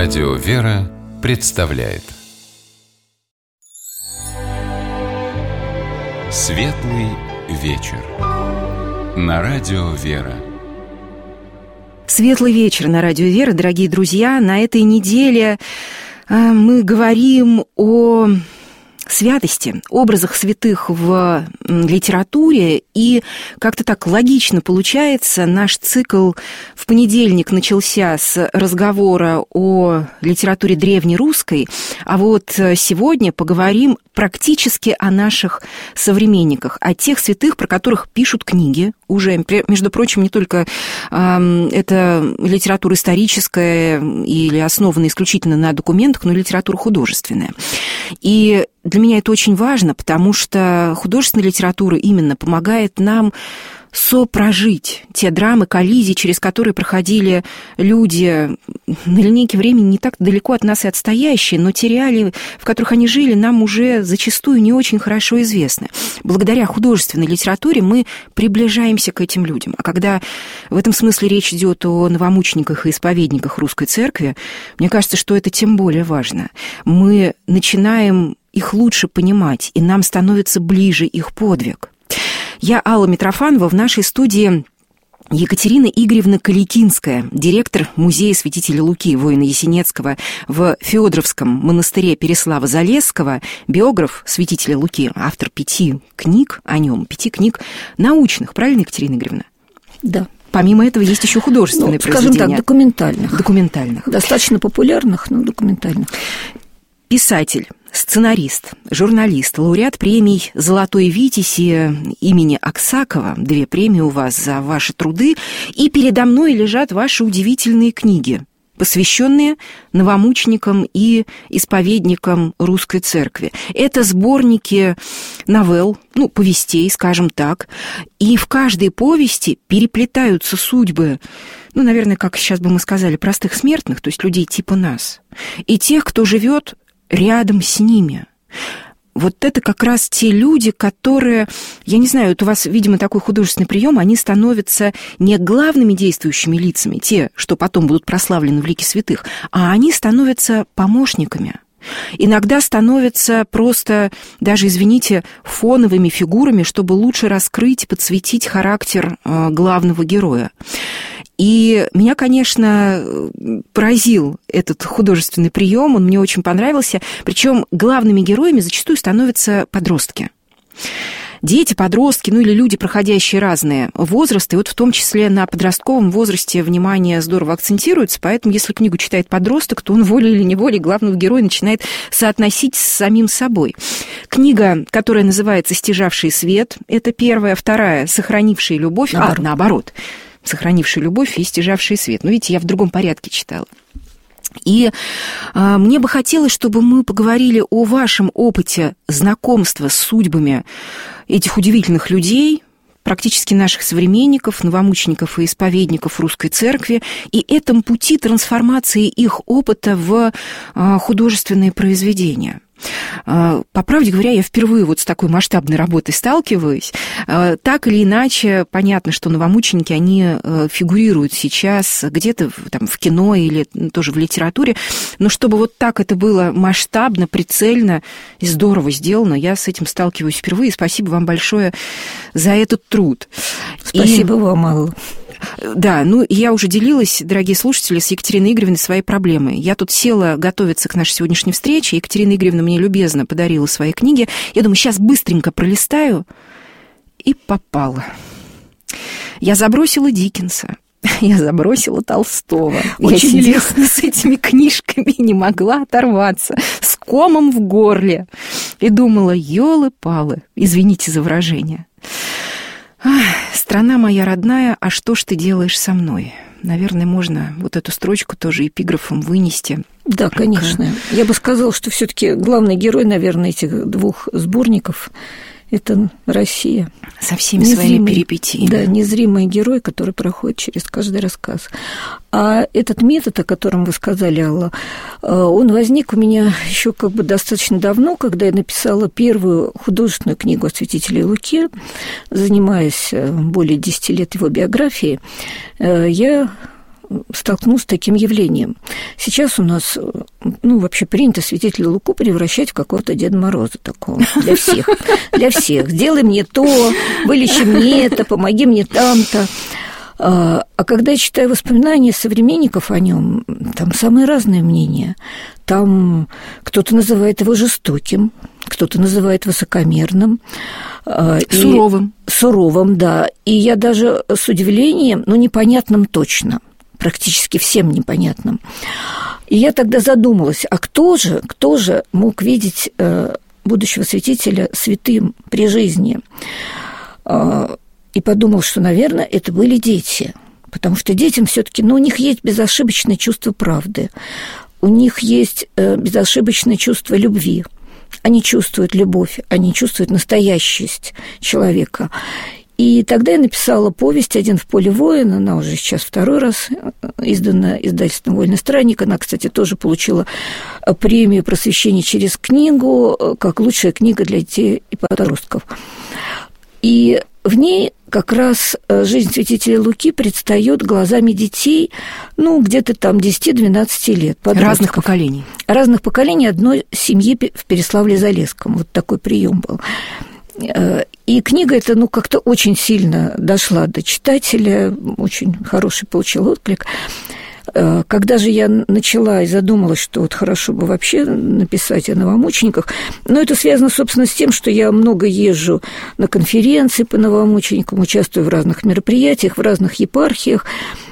Радио «Вера» представляет Светлый вечер на Радио «Вера». Светлый вечер на Радио «Вера», дорогие друзья. На этой неделе мы говорим о святости, образах святых в литературе, и как-то так логично получается. Наш цикл в понедельник начался с разговора о литературе древнерусской, а вот сегодня поговорим практически о наших современниках, о тех святых, про которых пишут книги уже. Между прочим, не только это литература историческая или основанная исключительно на документах, но и литература художественная. И для меня это очень важно, потому что художественная литература именно помогает нам сопрожить те драмы, коллизии, через которые проходили люди на линейке времени не так далеко от нас и отстоящие, но те реалии, в которых они жили, нам уже зачастую не очень хорошо известны. Благодаря художественной литературе мы приближаемся к этим людям. А когда в этом смысле речь идет о новомучениках и исповедниках русской церкви, мне кажется, что это тем более важно. Мы начинаем их лучше понимать, и нам становится ближе их подвиг. Я Алла Митрофанова, в нашей студии Екатерина Игоревна Калитинская, директор музея святителя Луки, воина Есенецкого в Феодоровском монастыре Переслава-Залесского, биограф святителя Луки, автор 5 книг о нем, 5 книг научных, правильно, Екатерина Игоревна? Да. Помимо этого есть еще художественные произведения. Скажем так, документальных. Достаточно популярных, но документальных. Писатель, сценарист, журналист, лауреат премий «Золотой Витязь» имени Аксакова. 2 премии у вас за ваши труды. И передо мной лежат ваши удивительные книги, посвященные новомученикам и исповедникам русской церкви. Это сборники новелл, повестей, скажем так. И в каждой повести переплетаются судьбы, наверное, как сейчас бы мы сказали, простых смертных, то есть людей типа нас, и тех, кто живет рядом с ними. Вот это как раз те люди, которые, я не знаю, у вас, видимо, такой художественный прием, они становятся не главными действующими лицами, те, что потом будут прославлены в лике святых, а они становятся помощниками. Иногда становятся просто, даже, извините, фоновыми фигурами, чтобы лучше раскрыть и подсветить характер главного героя. И меня, конечно, поразил этот художественный прием, он мне очень понравился. Причем главными героями зачастую становятся подростки. Дети, подростки, или люди, проходящие разные возрасты. И вот в том числе на подростковом возрасте внимание здорово акцентируется, поэтому если книгу читает подросток, то он волей или неволей главного героя начинает соотносить с самим собой. Книга, которая называется «Стяжавший свет», это первая, вторая «Сохранивший любовь», наоборот. «Сохранивший любовь» и «Стяжавший свет». Видите, я в другом порядке читала. И мне бы хотелось, чтобы мы поговорили о вашем опыте знакомства с судьбами этих удивительных людей, практически наших современников, новомучеников и исповедников русской церкви, и этом пути трансформации их опыта в художественные произведения. По правде говоря, я впервые с такой масштабной работой сталкиваюсь. Так или иначе, понятно, что новомученики, они фигурируют сейчас где-то там в кино или тоже в литературе, но чтобы вот так это было масштабно, прицельно и здорово сделано, я с этим сталкиваюсь впервые. Спасибо вам большое за этот труд. Спасибо вам, Алла. Да, я уже делилась, дорогие слушатели, с Екатериной Игоревной своей проблемой. Я тут села готовиться к нашей сегодняшней встрече. Екатерина Игоревна мне любезно подарила свои книги. Я думаю, сейчас быстренько пролистаю. И попала. Я забросила Диккенса. Я забросила Толстого. Очень я сидела с этими книжками, не могла оторваться, с комом в горле. И думала, ёлы-палы, извините за выражение. «Страна моя родная, а что ж ты делаешь со мной?» Наверное, можно вот эту строчку тоже эпиграфом вынести. Да, конечно. Я бы сказала, что все-таки главный герой, наверное, этих 2 сборников – это Россия. Со всеми своими перипетиями. Да, незримый герой, который проходит через каждый рассказ. А этот метод, о котором вы сказали, Алла, он возник у меня еще достаточно давно, когда я написала первую художественную книгу о святителе Луке, занимаясь более 10 лет его биографией. Я столкнулся с таким явлением. Сейчас у нас, вообще принято святителя Луку превращать в какого-то Деда Мороза такого для всех. Для всех. Сделай мне то, вылечи мне это, помоги мне там-то. А когда я читаю воспоминания современников о нем, там самые разные мнения. Там кто-то называет его жестоким, кто-то называет высокомерным. Суровым. Суровым, да. И я даже с удивлением, непонятным точно, практически всем непонятным. И я тогда задумалась, а кто же мог видеть будущего святителя святым при жизни? И подумал, что, наверное, это были дети, потому что детям все-таки, у них есть безошибочное чувство правды, у них есть безошибочное чувство любви. Они чувствуют любовь, они чувствуют настоящесть человека. И тогда я написала повесть «Один в поле воина», она уже сейчас второй раз издана издательством «Вольный странник». Она, кстати, тоже получила премию «Просвещение через книгу» как лучшая книга для детей и подростков. И в ней как раз жизнь святителя Луки предстает глазами детей, где-то там 10-12 лет. Подростков. Разных поколений. Разных поколений одной семьи в Переславле-Залесском. Вот такой прием был. И книга эта, как-то очень сильно дошла до читателя, очень хороший получил отклик. Когда же я начала и задумалась, что хорошо бы вообще написать о новомучениках, но это связано, собственно, с тем, что я много езжу на конференции по новомученикам, участвую в разных мероприятиях, в разных епархиях,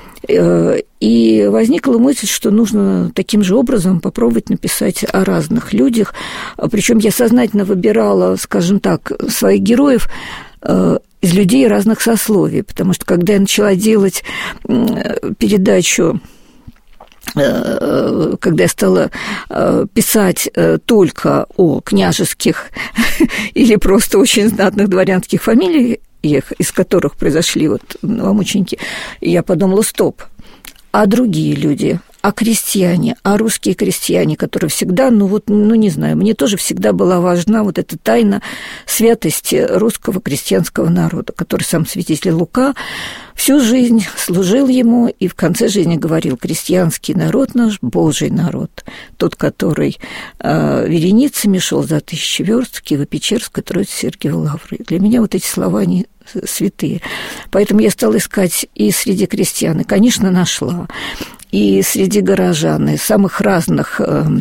и возникла мысль, что нужно таким же образом попробовать написать о разных людях. Причем я сознательно выбирала, скажем так, своих героев из людей разных сословий, потому что когда я начала делать передачу, когда я стала писать только о княжеских или просто очень знатных дворянских фамилиях, из которых произошли новомученики, я подумала, стоп, а другие люди, а крестьяне, а русские крестьяне, которые всегда, не знаю, мне тоже всегда была важна эта тайна святости русского крестьянского народа, который сам святитель Лука всю жизнь служил ему и в конце жизни говорил: крестьянский народ наш, Божий народ, тот, который вереницами шел за 1000 верст в Киево-Печерской Троице Сергиевой Лавры. Для меня эти слова, они святые. Поэтому я стала искать и среди крестьян, и, конечно, нашла, и среди горожан, из самых разных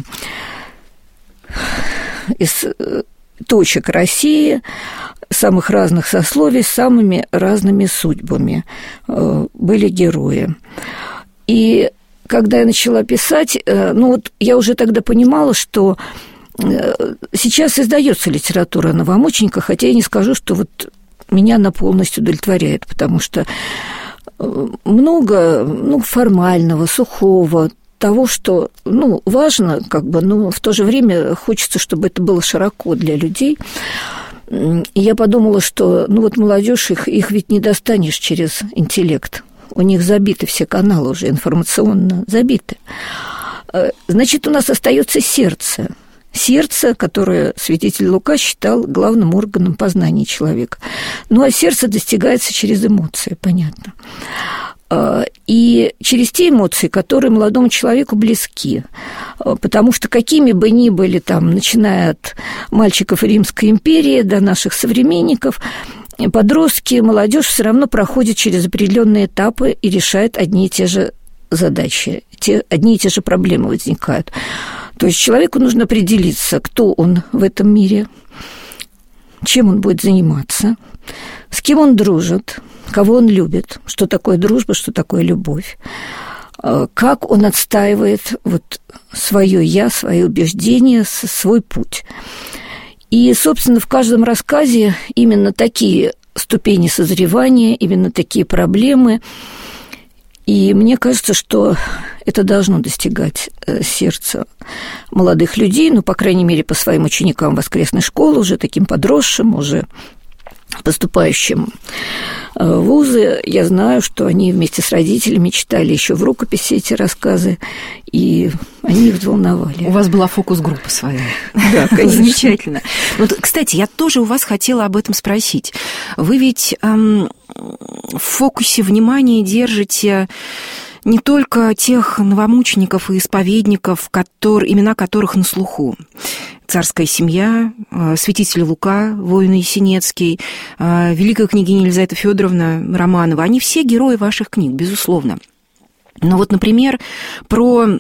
из точек России, самых разных сословий, с самыми разными судьбами были герои. И когда я начала писать, я уже тогда понимала, что сейчас издается литература о новомучениках, хотя я не скажу, что меня она полностью удовлетворяет, потому что много формального, сухого, того, что важно, но в то же время хочется, чтобы это было широко для людей. И я подумала, что молодежь, их ведь не достанешь через интеллект. У них забиты все каналы уже, информационно забиты. Значит, у нас остается сердце. Сердце, которое святитель Лука считал главным органом познания человека. А сердце достигается через эмоции, понятно. И через те эмоции, которые молодому человеку близки. Потому что какими бы ни были, начиная от мальчиков Римской империи до наших современников, подростки, молодежь все равно проходят через определенные этапы и решают одни и те же задачи, одни и те же проблемы возникают. То есть человеку нужно определиться, кто он в этом мире, чем он будет заниматься, с кем он дружит, кого он любит, что такое дружба, что такое любовь, как он отстаивает свое «я», свои убеждения, свой путь. И, собственно, в каждом рассказе именно такие ступени созревания, именно такие проблемы. И мне кажется, что это должно достигать сердца молодых людей, по крайней мере, по своим ученикам воскресной школы, уже таким подросшим, уже поступающим в вузы. Я знаю, что они вместе с родителями читали еще в рукописи эти рассказы, и они их взволновали. У вас была фокус-группа своя. Да, конечно. Замечательно. Кстати, я тоже у вас хотела об этом спросить. Вы ведь в фокусе внимания держите не только тех новомучеников и исповедников, имена которых на слуху. Царская семья, святитель Лука, воин Есенинский, великая княгиня Елизавета Федоровна Романова. Они все герои ваших книг, безусловно. Но вот, например, про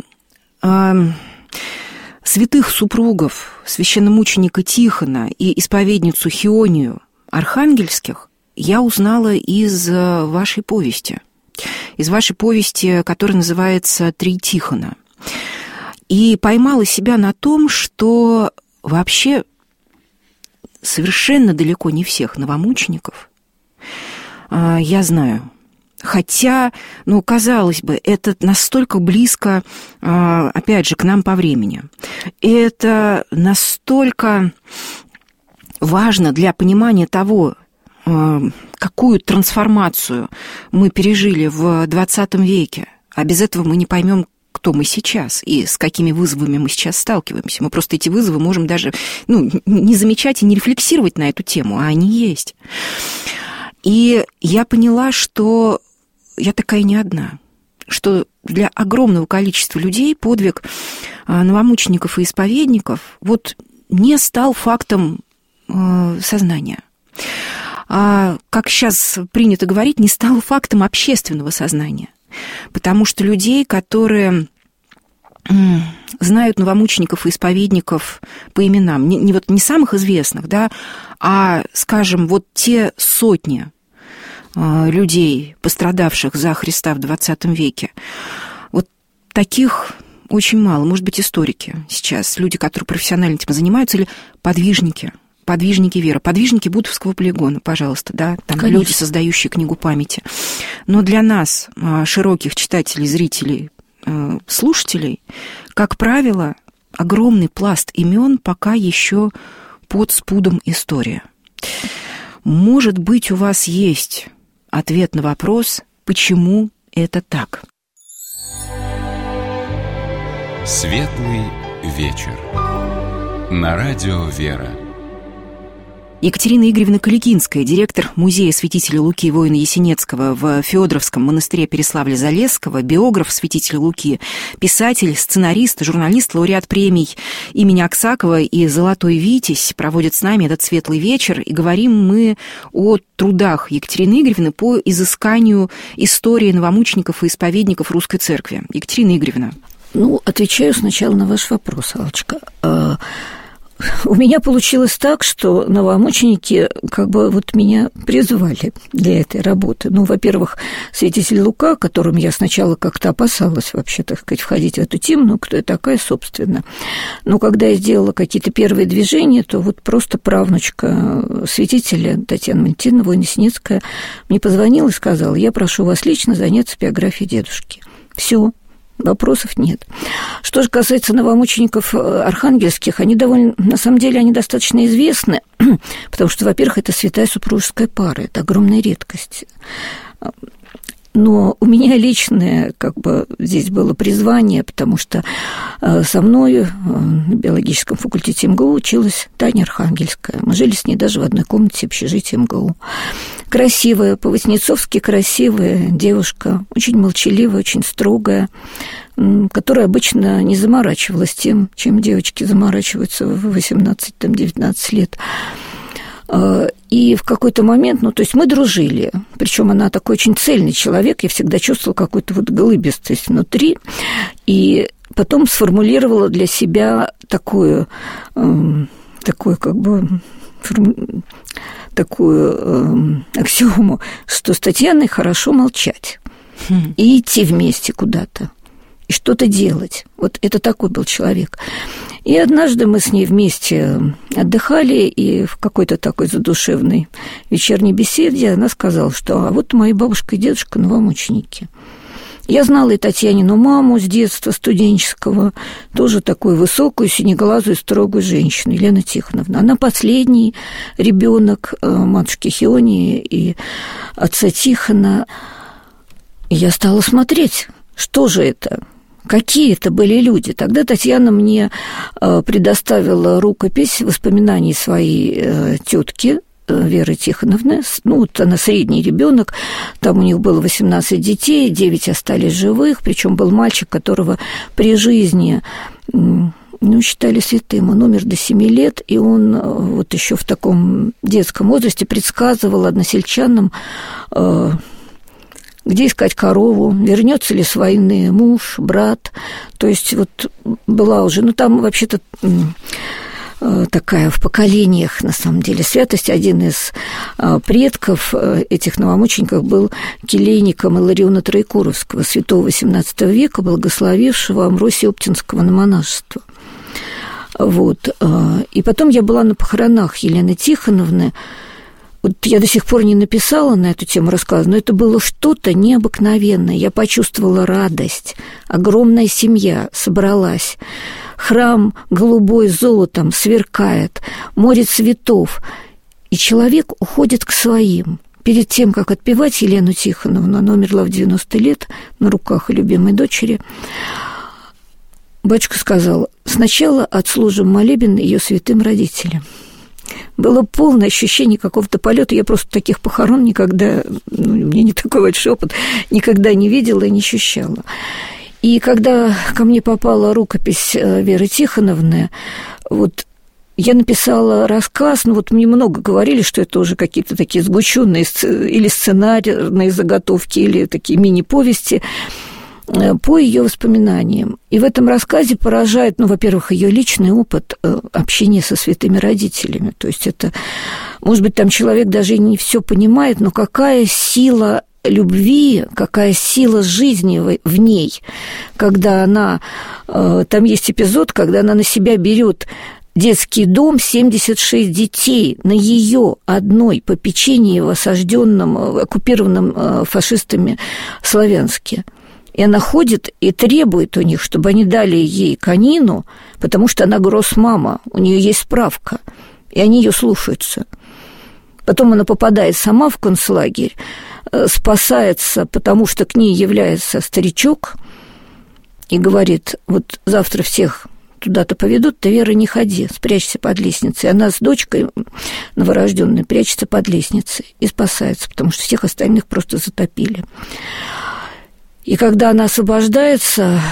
святых супругов, священномученика Тихона и исповедницу Хионию Архангельских я узнала из вашей повести. Из вашей повести, которая называется «Три Тихона». И поймала себя на том, что вообще совершенно далеко не всех новомучеников я знаю. Хотя, казалось бы, это настолько близко, опять же, к нам по времени. Это настолько важно для понимания того, какую трансформацию мы пережили в 20 веке. А без этого мы не поймем, кто мы сейчас и с какими вызовами мы сейчас сталкиваемся. Мы просто эти вызовы можем даже не замечать и не рефлексировать на эту тему, а они есть. И я поняла, что я такая не одна, что для огромного количества людей подвиг новомучеников и исповедников не стал фактом сознания. А, как сейчас принято говорить, не стало фактом общественного сознания. Потому что людей, которые знают новомучеников и исповедников по именам, не самых известных, да, а, скажем, те сотни людей, пострадавших за Христа в 20 веке, таких очень мало. Может быть, историки сейчас, люди, которые профессионально этим занимаются, или подвижники веры, подвижники Бутовского полигона, пожалуйста, да, там конечно. Люди, создающие книгу памяти. Но для нас, широких читателей, зрителей, слушателей, как правило, огромный пласт имен пока еще под спудом истории. Может быть, у вас есть ответ на вопрос, почему это так? Светлый вечер. На радио «Вера». Екатерина Игоревна Каликинская, директор музея святителя Луки воина Есенинского в Феодоровском монастыре Переславля-Залесского, биограф святителя Луки, писатель, сценарист, журналист, лауреат премий имени Аксакова и «Золотой Витязь» проводит с нами этот светлый вечер. И говорим мы о трудах Екатерины Игоревны по изысканию истории новомучеников и исповедников Русской Церкви. Екатерина Игоревна. Отвечаю сначала на ваш вопрос, Аллочка. У меня получилось так, что новомученики меня призвали для этой работы. Во-первых, святитель Лука, которым я сначала как-то опасалась вообще, так сказать, входить в эту тему, кто я такая, собственно. Но когда я сделала какие-то первые движения, то просто правнучка святителя Татьяна Валентиновна, воин Есенинская, мне позвонила и сказала: я прошу вас лично заняться биографией дедушки. Все. Вопросов нет. Что же касается новомучеников архангельских, они на самом деле, они достаточно известны, потому что, во-первых, это святая супружеская пара, это огромная редкость. Но у меня личное, здесь было призвание, потому что со мной на биологическом факультете МГУ училась Таня Архангельская. Мы жили с ней даже в одной комнате общежития МГУ. Красивая, по-васнецовски красивая девушка, очень молчаливая, очень строгая, которая обычно не заморачивалась тем, чем девочки заморачиваются в 18-19 лет. И в какой-то момент, то есть мы дружили, причем она такой очень цельный человек, я всегда чувствовала какую-то глыбистость внутри, и потом сформулировала для себя такую аксиому, что с Татьяной хорошо молчать и идти вместе куда-то, и что-то делать. Это такой был человек. И однажды мы с ней вместе отдыхали, и в какой-то такой задушевной вечерней беседе она сказала, что мои бабушка и дедушка новомученики. Я знала и Татьянину маму с детства студенческого, тоже такую высокую, синеглазую, строгую женщину, Елена Тихоновна. Она последний ребенок матушки Хионии и отца Тихона. И я стала смотреть, что же это, какие это были люди. Тогда Татьяна мне предоставила рукопись воспоминаний своей тетки Веры Тихоновны. Ну, вот она средний ребенок, там у них было 18 детей, 9 остались живых, причем был мальчик, которого при жизни считали святым. Он умер до 7 лет, и он вот еще в таком детском возрасте предсказывал односельчанам, где искать корову, вернется ли с войны муж, брат. То есть вот была уже, там вообще-то такая в поколениях, на самом деле, святость. Один из предков этих новомучеников был келейником Илариона Троекуровского, святого XVIII века, благословившего Амвросия Оптинского на монашество. Вот. И потом я была на похоронах Елены Тихоновны. Вот я до сих пор не написала на эту тему рассказ, но это было что-то необыкновенное. Я почувствовала радость. Огромная семья собралась. Храм голубой золотом сверкает, море цветов. И человек уходит к своим. Перед тем, как отпевать Елену Тихоновну, она умерла в 90 лет на руках любимой дочери, батюшка сказал: сначала отслужим молебен ее святым родителям. Было полное ощущение какого-то полета. Я просто таких похорон никогда, у меня не такой большой опыт, никогда не видела и не ощущала. И когда ко мне попала рукопись Веры Тихоновны, вот я написала рассказ, мне много говорили, что это уже какие-то такие сгущенные или сценарные заготовки, или такие мини-повести по ее воспоминаниям. И в этом рассказе поражает, во-первых, ее личный опыт общения со святыми родителями. То есть это, может быть, там человек даже и не все понимает, но какая сила любви, какая сила жизни в ней, когда она... Там есть эпизод, когда она на себя берет детский дом, 76 детей на ее одной попечении в осажденном, оккупированном фашистами Славянске. И она ходит и требует у них, чтобы они дали ей конину, потому что она гроссмама, у нее есть справка, и они ее слушаются. Потом она попадает сама в концлагерь, спасается, потому что к ней является старичок и говорит: вот завтра всех туда-то поведут, ты, Вера, не ходи, спрячься под лестницей. Она с дочкой новорожденной прячется под лестницей и спасается, потому что всех остальных просто затопили. И когда она освобождается,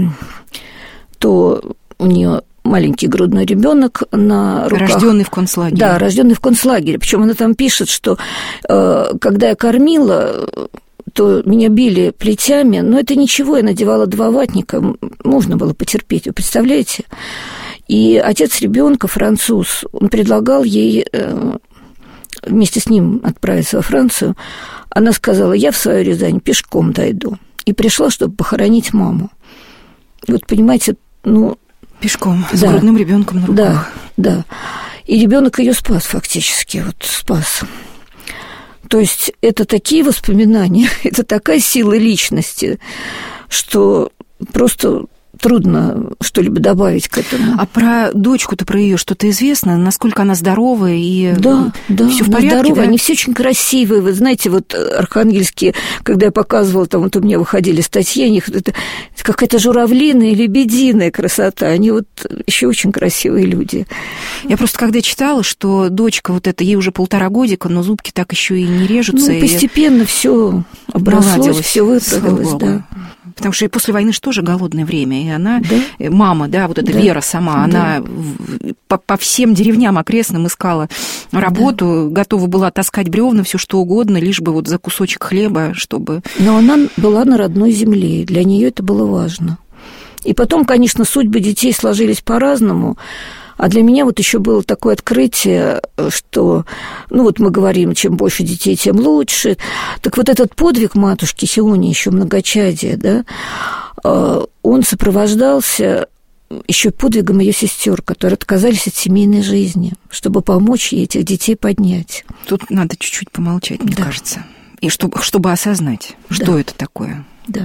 то у нее маленький грудной ребенок на руках. Рожденный в концлагере. Да, рожденный в концлагере. Причем она там пишет, что когда я кормила, то меня били плетями, но это ничего, я надевала 2 ватника, можно было потерпеть, вы представляете? И отец ребенка, француз, он предлагал ей вместе с ним отправиться во Францию. Она сказала: я в свою Рязань пешком дойду. И пришла, чтобы похоронить маму. Вот, понимаете, пешком, с грудным ребенком на руках. Да. И ребенок ее спас фактически, спас. То есть это такие воспоминания, это такая сила личности, что просто трудно что-либо добавить к этому. А про дочку-то, про ее что-то известно? Насколько она здоровая и да, все в порядке? Здоровая, да? Они все очень красивые. Вы знаете, архангельские, когда я показывала, там у меня выходили статьи о них, это какая-то журавлиная, лебединая красота. Они еще очень красивые люди. Я просто когда читала, что дочка эта, ей уже 1,5 годика, но зубки так еще и не режутся. Постепенно все оброслось, все выправилось, да. Потому что и после войны же тоже голодное время, и она, мама, Вера сама, она по всем деревням окрестным искала работу, готова была таскать бревна, все что угодно, лишь бы за кусочек хлеба, чтобы... Но она была на родной земле, и для нее это было важно. И потом, конечно, судьбы детей сложились по-разному. А для меня еще было такое открытие, что, мы говорим, чем больше детей, тем лучше. Так этот подвиг матушки Сиони, еще многочадие, да, он сопровождался еще подвигом ее сестер, которые отказались от семейной жизни, чтобы помочь ей этих детей поднять. Тут надо чуть-чуть помолчать, мне кажется, и чтобы осознать, что это такое. Да.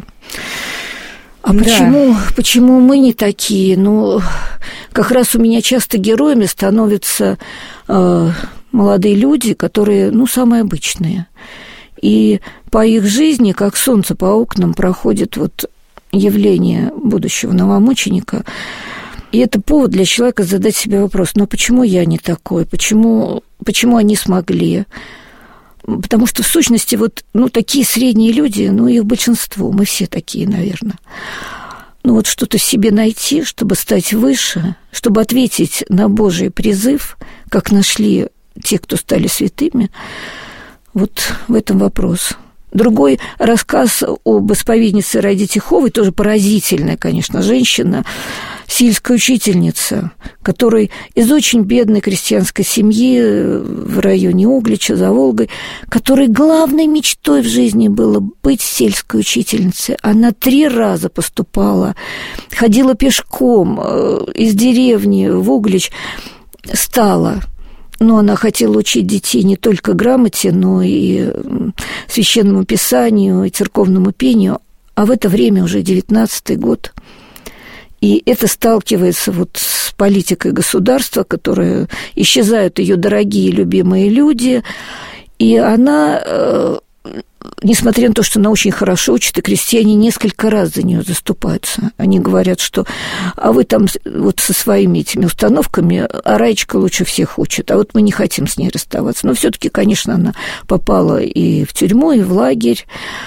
А почему мы не такие? Как раз у меня часто героями становятся молодые люди, которые, самые обычные. И по их жизни, как солнце по окнам, проходит явление будущего новомученика. И это повод для человека задать себе вопрос, ну почему я не такой, почему они смогли? Потому что, в сущности, вот, такие средние люди, их большинство, мы все такие, наверное. Вот что-то в себе найти, чтобы стать выше, чтобы ответить на Божий призыв, как нашли те, кто стали святыми, вот в этом вопрос. Другой рассказ об исповеднице Раиде Тиховой, тоже поразительная, конечно, женщина, сельская учительница, которая из очень бедной крестьянской семьи в районе Углича, за Волгой, которой главной мечтой в жизни было быть сельской учительницей. Она 3 раза поступала, ходила пешком из деревни в Углич, стала. Но она хотела учить детей не только грамоте, но и священному писанию, и церковному пению. А в это время уже 19-й год. И это сталкивается вот с политикой государства, которая исчезают ее дорогие, любимые люди. И она, несмотря на то, что она очень хорошо учит, и крестьяне несколько раз за нее заступаются. Они говорят, что а вы там вот со своими этими установками, а Раечка лучше всех учит, а вот мы не хотим с ней расставаться. Но все-таки, конечно, она попала и в тюрьму, и в лагерь.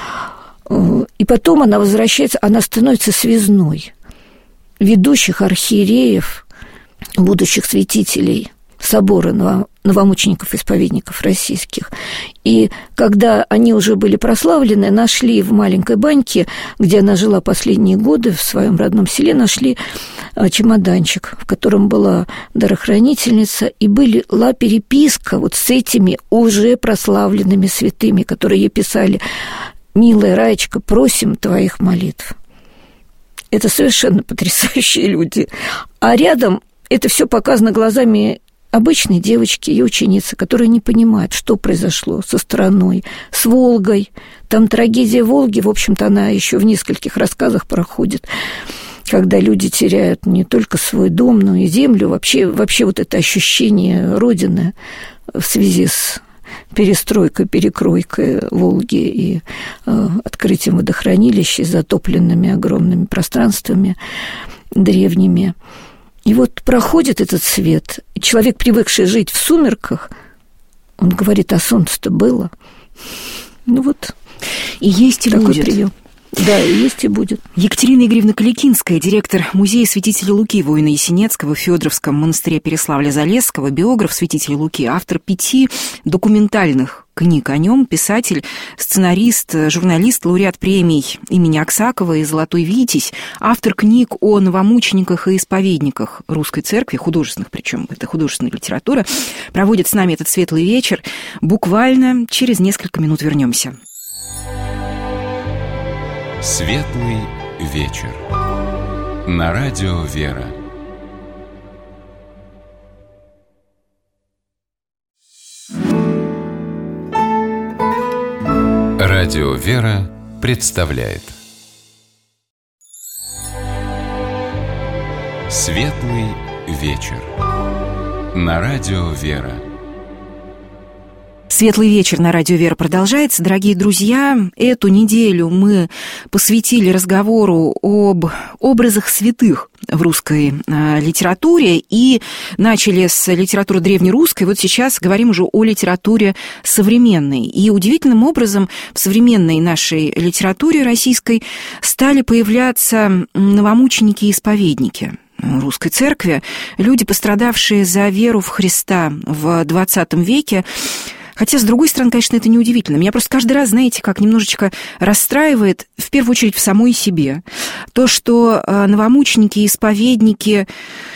И потом она возвращается, она становится связной ведущих архиереев, будущих святителей собора новомучеников-исповедников российских. И когда они уже были прославлены, нашли в маленькой баньке, где она жила последние годы, в своем родном селе, нашли чемоданчик, в котором была дарохранительница, и была переписка вот с этими уже прославленными святыми, которые ей писали: «Милая Раечка, просим твоих молитв». Это совершенно потрясающие люди. А рядом это все показано глазами обычной девочки и ученицы, которая не понимает, что произошло со страной, с Волгой. Там трагедия Волги, в общем-то, она еще в нескольких рассказах проходит, когда люди теряют не только свой дом, но и землю. Вообще вот это ощущение Родины в связи с перестройкой, перекройкой Волги и открытием водохранилищ, затопленными огромными пространствами древними. И вот проходит этот свет, и человек, привыкший жить в сумерках, он говорит: а солнце-то было. И есть и такой будет. прием. Да, и есть и будет. Екатерина Игоревна Каликинская, директор музея святителя Луки воина Есенецкого в Фёдоровском монастыре Переславля-Залесского, биограф святителя Луки, автор 5 документальных книг о нем, писатель, сценарист, журналист, лауреат премий имени Аксакова и «Золотой Витязь», автор книг о новомучениках и исповедниках русской церкви, художественных, причем это художественная литература, проводит с нами этот светлый вечер. Буквально через несколько минут вернемся. Светлый вечер. На радио «Вера». Радио «Вера» представляет Светлый вечер. На радио «Вера». Светлый вечер на радио «Вера» продолжается. Дорогие друзья, эту неделю мы посвятили разговору об образах святых в русской литературе и начали с литературы древнерусской. Вот сейчас говорим уже о литературе современной. И удивительным образом в современной нашей литературе российской стали появляться новомученики и исповедники русской церкви, люди, пострадавшие за веру в Христа в XX веке. Хотя, с другой стороны, конечно, это неудивительно. Меня просто каждый раз, знаете, как немножечко расстраивает, в первую очередь, в самой себе, то, что новомученики и исповедники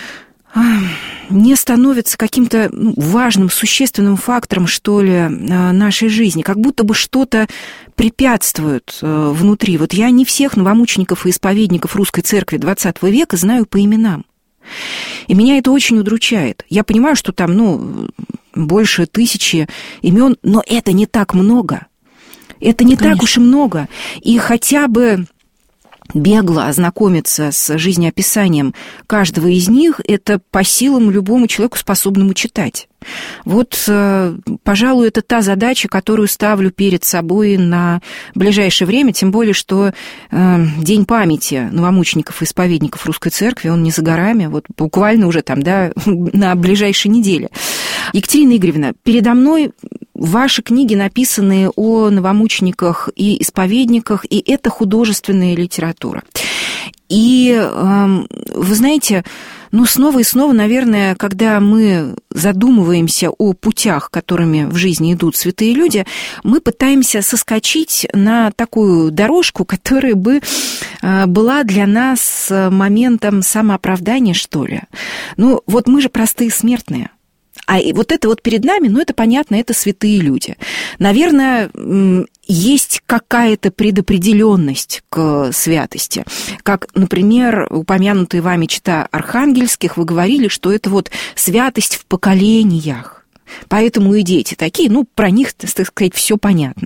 не становятся каким-то важным, существенным фактором, что ли, нашей жизни, как будто бы что-то препятствует внутри. Вот я не всех новомучеников и исповедников русской церкви XX века знаю по именам. И меня это очень удручает. Я понимаю, что там, больше 1000 имен, но это не так много. Это не так уж и много. И хотя бы бегло ознакомиться с жизнеописанием каждого из них, это по силам любому человеку, способному читать. Вот, пожалуй, это та задача, которую ставлю перед собой на ближайшее время, тем более, что День памяти новомучеников и исповедников Русской Церкви, он не за горами, вот буквально уже там, да, на ближайшей неделе. Екатерина Игоревна, передо мной ваши книги, написанные о новомучениках и исповедниках, и это художественная литература. И, вы знаете, снова и снова, наверное, когда мы задумываемся о путях, которыми в жизни идут святые люди, мы пытаемся соскочить на такую дорожку, которая бы была для нас моментом самооправдания, что ли. Вот мы же простые смертные. А вот это вот перед нами, это понятно, это святые люди. Наверное, есть какая-то предопределенность к святости. Как, например, упомянутые вами чета архангельских, вы говорили, что это вот святость в поколениях. Поэтому и дети такие, про них, так сказать, все понятно.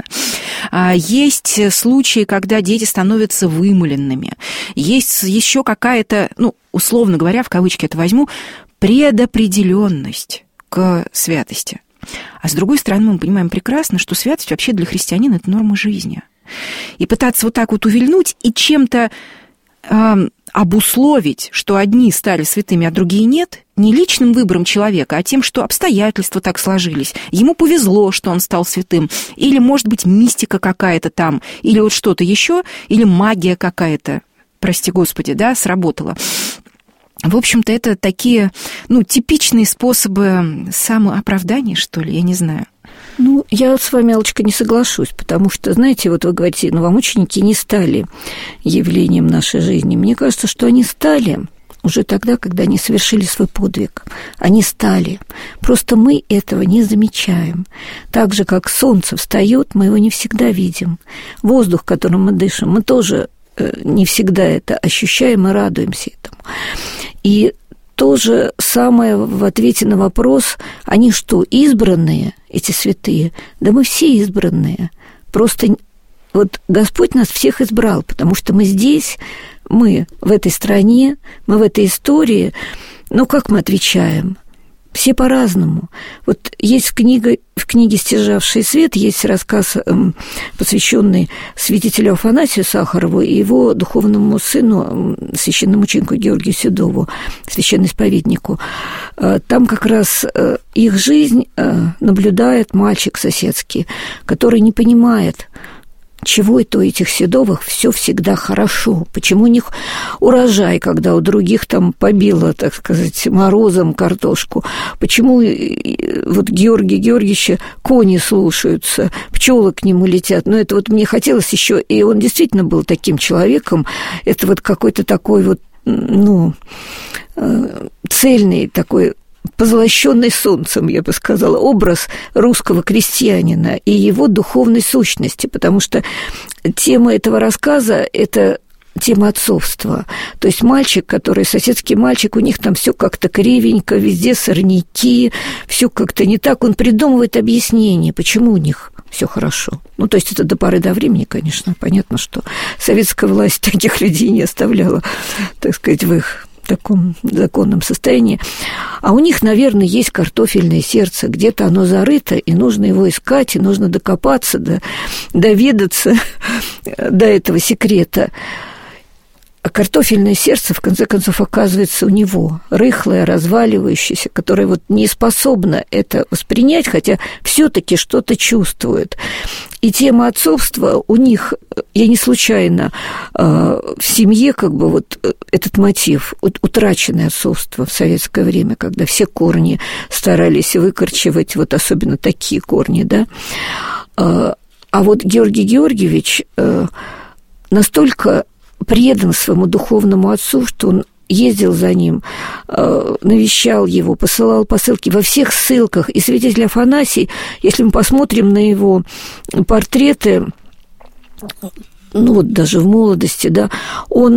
Есть случаи, когда дети становятся вымыленными. Есть еще какая-то, условно говоря, в кавычки это возьму, предопределенность к святости. А с другой стороны, мы понимаем прекрасно, что святость вообще для христианина – это норма жизни. И пытаться вот так вот увильнуть и чем-то обусловить, что одни стали святыми, а другие нет, не личным выбором человека, а тем, что обстоятельства так сложились. Ему повезло, что он стал святым. Или, может быть, мистика какая-то там, или вот что-то еще, или магия какая-то, прости Господи, сработала. В общем-то, это такие, типичные способы самооправдания, что ли, я не знаю. Я с вами, Аллочка, не соглашусь, потому что, знаете, вот вы говорите, новомученики не стали явлением нашей жизни. Мне кажется, что они стали уже тогда, когда они совершили свой подвиг. Они стали. Просто мы этого не замечаем. Так же, как солнце встает, мы его не всегда видим. Воздух, которым мы дышим, мы тоже не всегда это ощущаем и радуемся этому. И то же самое в ответе на вопрос, они что, избранные, эти святые? Да мы все избранные. Просто вот Господь нас всех избрал, потому что мы здесь, мы в этой стране, мы в этой истории. Как мы отвечаем? Все по-разному. Вот есть в книге «Стяжавший свет» есть рассказ, посвященный святителю Афанасию Сахарову и его духовному сыну, священномученику Георгию Седову, священноисповеднику. Там как раз их жизнь наблюдает мальчик соседский, который не понимает, чего это у этих Седовых все всегда хорошо? Почему у них урожай, когда у других там побило, так сказать, морозом картошку? Почему вот Георгия Георгиевича кони слушаются, пчелы к нему летят? Это вот мне хотелось еще, и он действительно был таким человеком, это вот какой-то такой вот, цельный такой, позлощенный солнцем, я бы сказала, образ русского крестьянина и его духовной сущности, потому что тема этого рассказа – это тема отцовства. То есть мальчик, соседский мальчик, у них там все как-то кривенько, везде сорняки, все как-то не так. Он придумывает объяснение, почему у них все хорошо. То есть это до поры до времени, конечно. Понятно, что советская власть таких людей не оставляла, так сказать, в их таком законном состоянии. А у них, наверное, есть картофельное сердце. Где-то оно зарыто, и нужно его искать, и нужно докопаться, доведаться до этого секрета. А картофельное сердце, в конце концов, оказывается у него, рыхлое, разваливающееся, которое вот не способно это воспринять, хотя все-таки что-то чувствует. И тема отцовства у них, я не случайно, в семье как бы вот этот мотив, утраченное отцовство в советское время, когда все корни старались выкорчевать, вот особенно такие корни, да. А вот Георгий Георгиевич настолько предан своему духовному отцу, что он ездил за ним, навещал его, посылал посылки во всех ссылках. И святитель Афанасий, если мы посмотрим на его портреты, даже в молодости, да, он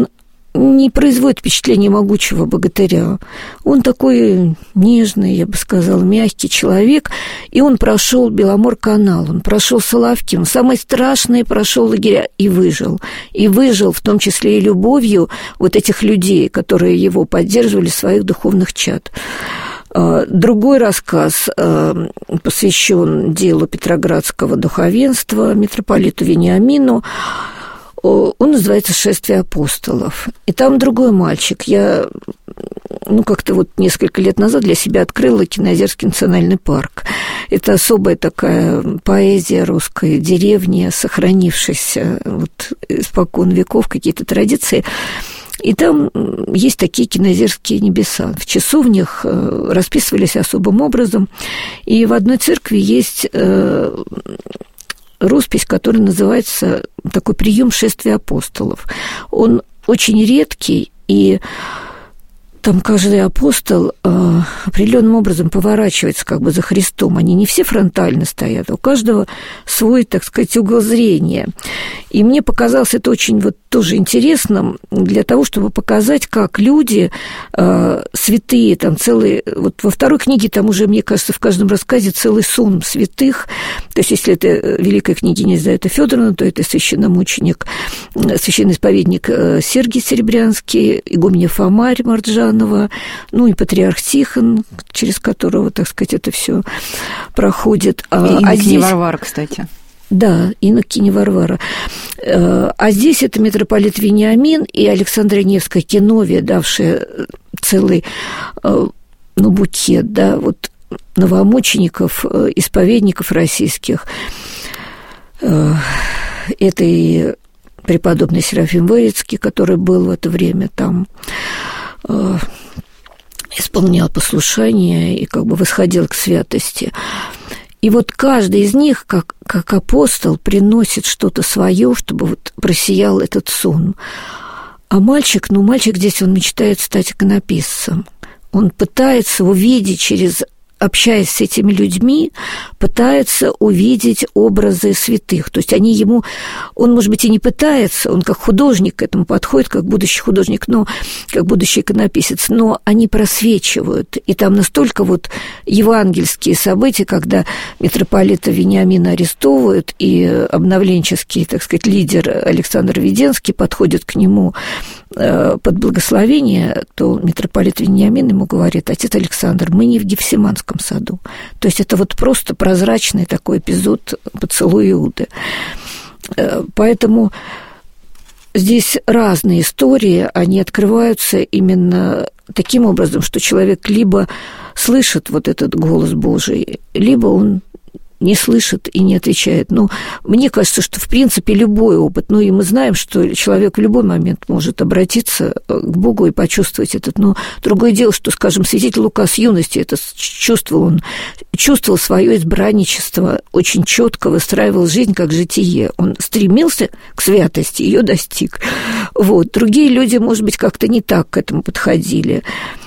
не производит впечатление могучего богатыря. Он такой нежный, я бы сказала, мягкий человек, и он прошел Беломор-канал, он прошел Соловки, он самые страшные прошел лагеря и выжил. И выжил в том числе и любовью вот этих людей, которые его поддерживали, своих духовных чад. Другой рассказ посвящен делу петроградского духовенства, митрополиту Вениамину. Он называется «Шествие апостолов». И там другой мальчик. Я, как-то вот несколько лет назад для себя открыла Кинозерский национальный парк. Это особая такая поэзия русской деревни, сохранившаяся вот испокон веков, какие-то традиции. И там есть такие кинозерские небеса. В часовнях расписывались особым образом. И в одной церкви есть роспись, которая называется такой прием шествия апостолов. Он очень редкий, и там каждый апостол определенным образом поворачивается как бы за Христом. Они не все фронтально стоят, у каждого свой, так сказать, угол зрения. И мне показалось это очень вот тоже интересным для того, чтобы показать, как люди святые, там целые... Вот во второй книге там уже, мне кажется, в каждом рассказе целый сон святых. То есть, если это великая княгиня Елизавета Фёдоровна, то это священномученик, священный исповедник Сергий Серебрянский, игуменя Фома Марджанова, и патриарх Тихон, через которого, так сказать, это все проходит. И инокиня Варвара, кстати. Да, инокиня Варвара. А здесь это митрополит Вениамин и Александра Невская Киновия, давшая целый, букет, да, вот новомучеников, исповедников российских. Это и преподобный Серафим Вырицкий, который был в это время там, исполнял послушание и как бы восходил к святости. И вот каждый из них, как апостол, приносит что-то свое, чтобы вот просиял этот сон. А мальчик здесь, он мечтает стать иконописцем. Он пытается увидеть общаясь с этими людьми, пытается увидеть образы святых. То есть он, может быть, и не пытается, он как художник к этому подходит, как будущий художник, как будущий иконописец, но они просвечивают. И там настолько вот евангельские события, когда митрополита Вениамина арестовывают, и обновленческий, так сказать, лидер Александр Веденский подходит к нему под благословение, то митрополит Вениамин ему говорит: отец Александр, мы не в Гефсиманском саду. То есть это вот просто прозрачный такой эпизод поцелуя Иуды. Поэтому здесь разные истории, они открываются именно таким образом, что человек либо слышит вот этот голос Божий, либо он не слышит и не отвечает. Мне кажется, что, в принципе, любой опыт, и мы знаем, что человек в любой момент может обратиться к Богу и почувствовать этот. Но другое дело, что, скажем, святитель Лука с юности это чувствовал, он чувствовал свое избранничество, очень четко выстраивал жизнь как житие. Он стремился к святости, ее достиг. Другие люди, может быть, как-то не так к этому подходили.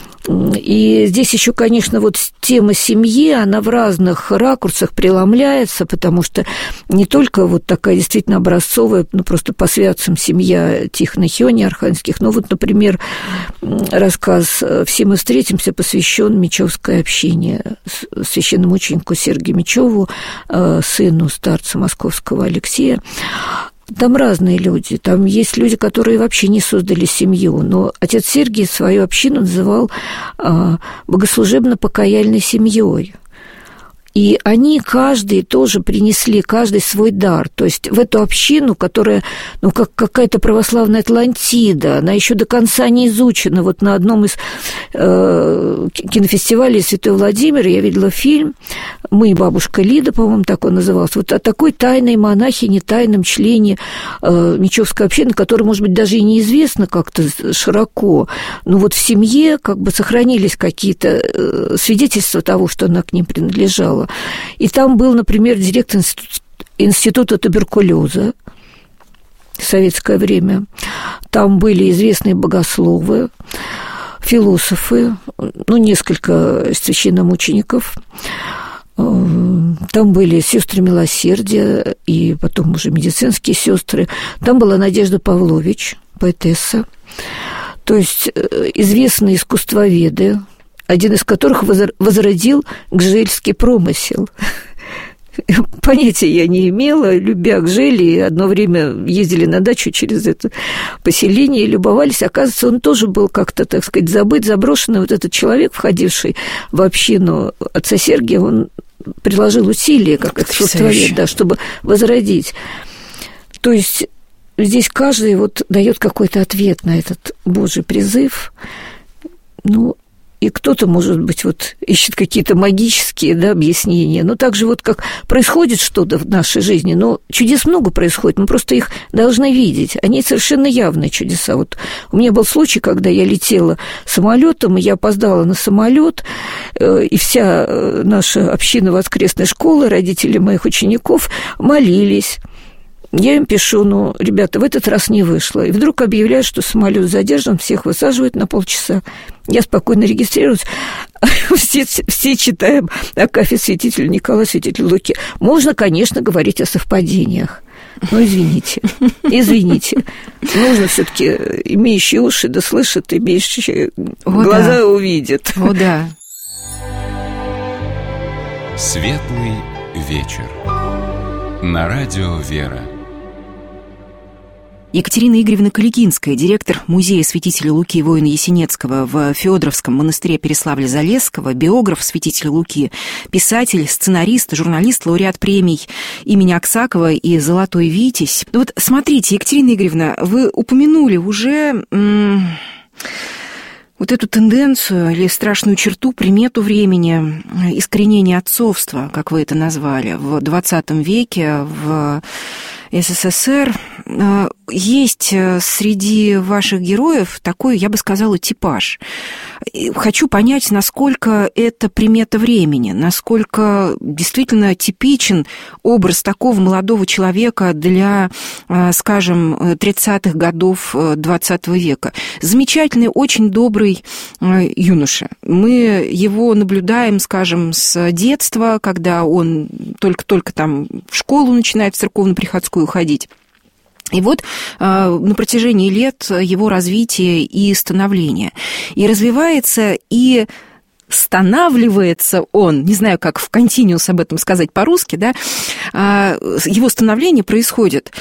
И здесь еще, конечно, вот тема семьи, она в разных ракурсах преломляется, потому что не только вот такая действительно образцовая, просто по святцам семья Тихона Хиония Архангельских, но вот, например, рассказ «Все мы встретимся» посвящен Мечевской общине, священномученику Сергию Мечеву, сыну старца московского Алексея. Там разные люди, там есть люди, которые вообще не создали семью, но отец Сергий свою общину называл богослужебно-покаяльной семьей. И они каждый тоже принесли, каждый свой дар. То есть в эту общину, которая, как какая-то православная Атлантида, она еще до конца не изучена. Вот на одном из кинофестивалей Святой Владимир я видела фильм «Мы и бабушка Лида», по-моему, так он назывался, вот о такой тайной монахине, тайном члене Мечевской общины, который, может быть, даже и неизвестно как-то широко, но вот в семье как бы сохранились какие-то свидетельства того, что она к ним принадлежала. И там был, например, директор института туберкулеза в советское время. Там были известные богословы, философы, несколько священномучеников. Там были сестры милосердия и потом уже медицинские сестры. Там была Надежда Павлович, поэтесса. То есть известные искусствоведы, один из которых возродил гжельский промысел. Понятия я не имела, любя Гжели, одно время ездили на дачу через это поселение и любовались. Оказывается, он тоже был как-то, так сказать, забыт, заброшенный. Вот этот человек, входивший в общину отца Сергия, он приложил усилия, как искусствовед, да, чтобы возродить. То есть здесь каждый вот дает какой-то ответ на этот Божий призыв. Ну, и кто-то, может быть, вот ищет какие-то магические, да, объяснения. Но так же вот как происходит что-то в нашей жизни, но чудес много происходит, мы просто их должны видеть. Они совершенно явные чудеса. Вот у меня был случай, когда я летела самолетом, я опоздала на самолет, и вся наша община воскресной школы, родители моих учеников молились. Я им пишу, ну, ребята, в этот раз не вышло. И вдруг объявляют, что самолет задержан, всех высаживают на полчаса. Я спокойно регистрируюсь. Все читаем Акафист святителя Николая, святителя Луки. Можно, конечно, говорить о совпадениях. Но извините. Нужно все-таки имеющие уши да слышат, имеющие глаза увидят. О, да. Светлый вечер. На радио «Вера». Екатерина Игоревна Калигинская, директор музея святителя Луки воина Ясенецкого в Феодоровском монастыре Переславля-Залесского, биограф святителя Луки, писатель, сценарист, журналист, лауреат премий имени Аксакова и «Золотой Витязь». Ну вот смотрите, Екатерина Игоревна, вы упомянули уже вот эту тенденцию или страшную черту, примету времени, искоренения отцовства, как вы это назвали, в XX веке, в СССР. Есть среди ваших героев такой, я бы сказала, типаж. Хочу понять, насколько это примета времени, насколько действительно типичен образ такого молодого человека для, скажем, 30-х годов XX века. Замечательный, очень добрый юноша. Мы его наблюдаем, скажем, с детства, когда он только-только там в школу начинает, в церковно-приходскую ходить. И вот на протяжении лет его развития и становления. И развивается, и становливается он, не знаю, как в континиус об этом сказать по-русски, да, его становление происходит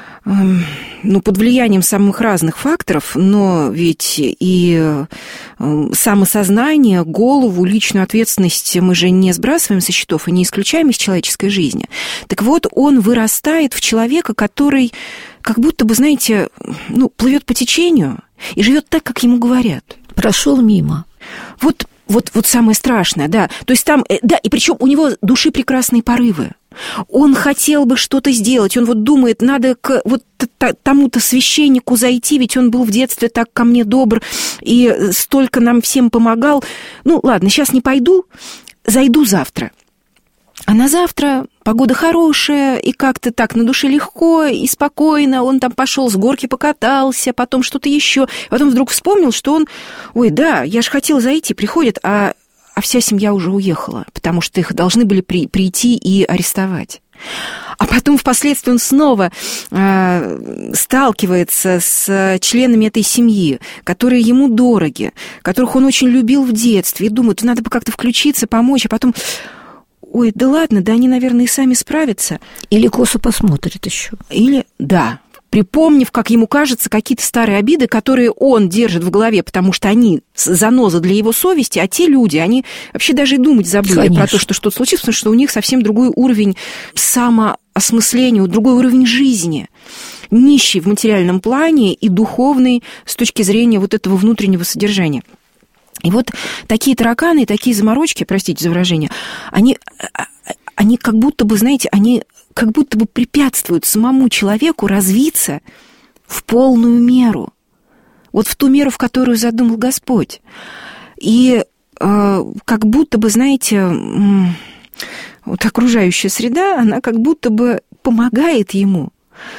под влиянием самых разных факторов, но ведь и самосознание, голову, личную ответственность мы же не сбрасываем со счетов и не исключаем из человеческой жизни. Так вот, он вырастает в человека, который как будто бы, знаете, плывет по течению и живет так, как ему говорят. Прошел мимо. Вот самое страшное, да. То есть там, да, и причем у него души прекрасные порывы. Он хотел бы что-то сделать, он вот думает, надо к вот тому-то священнику зайти, ведь он был в детстве так ко мне добр и столько нам всем помогал. Ну, ладно, сейчас не пойду, зайду завтра. А на завтра погода хорошая, и как-то так на душе легко и спокойно. Он там пошел с горки покатался, потом что-то еще. Потом вдруг вспомнил, что он... Ой, да, я же хотел зайти, приходит, а вся семья уже уехала, потому что их должны были прийти и арестовать. А потом впоследствии он снова сталкивается с членами этой семьи, которые ему дороги, которых он очень любил в детстве, и думает, надо бы как-то включиться, помочь, а потом... Ой, да ладно, да они, наверное, и сами справятся. Или косо посмотрят еще. Или, да, припомнив, как ему кажется, какие-то старые обиды, которые он держит в голове, потому что они заноза для его совести, а те люди, они вообще даже и думать забыли. Конечно. Про то, что что-то случилось, потому что у них совсем другой уровень самоосмысления, другой уровень жизни. Нищий в материальном плане и духовный с точки зрения вот этого внутреннего содержания. И вот такие тараканы, такие заморочки, простите за выражение, они как будто бы, знаете, они как будто бы препятствуют самому человеку развиться в полную меру. Вот в ту меру, в которую задумал Господь. И как будто бы, знаете, вот окружающая среда, она как будто бы помогает ему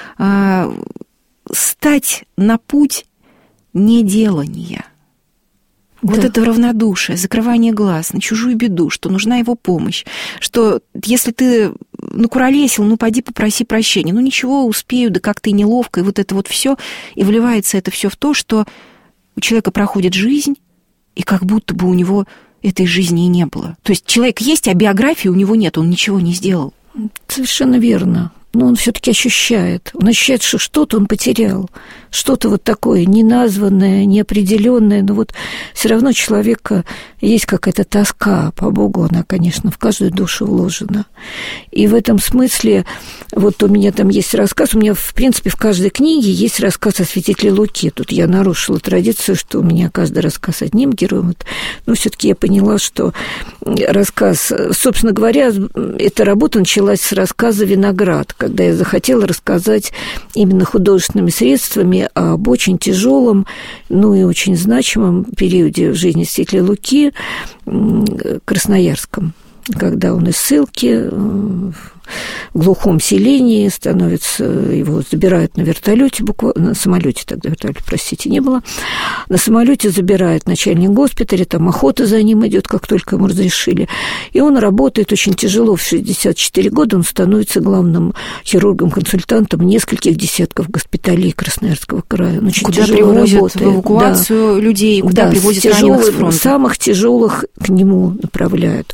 стать на путь неделания. Вот это равнодушие, закрывание глаз на чужую беду, что нужна его помощь, что если ты накуролесил, поди попроси прощения, ничего, успею, да как-то и неловко, и вот это вот все, и вливается это все в то, что у человека проходит жизнь, и как будто бы у него этой жизни и не было. То есть человек есть, а биографии у него нет, он ничего не сделал. Совершенно верно. Но он все-таки ощущает. Он ощущает, что что-то он потерял. Что-то вот такое неназванное, неопределенное. Но вот все равно у человека есть какая-то тоска по Богу. Она, конечно, в каждую душу вложена. И в этом смысле вот у меня там есть рассказ. У меня, в принципе, в каждой книге есть рассказ о святителе Луке. Тут я нарушила традицию, что у меня каждый рассказ одним героем. Но все-таки я поняла, что рассказ... Собственно говоря, эта работа началась с рассказа «Виноград», когда я захотела рассказать именно художественными средствами об очень тяжелом, ну и очень значимом периоде в жизни святителя Луки, красноярском, когда он из ссылки в глухом селении становится, его забирают на вертолете, буквально на самолете, тогда вертолета, простите, не было, на самолете забирает начальник госпиталя, там охота за ним идет, как только ему разрешили, и он работает очень тяжело, в 64 года он становится главным хирургом-консультантом нескольких десятков госпиталей Красноярского края. Он очень куда тяжело привозят работает. в эвакуацию людей, куда привозят раненых с фронта. Самых тяжелых к нему направляют.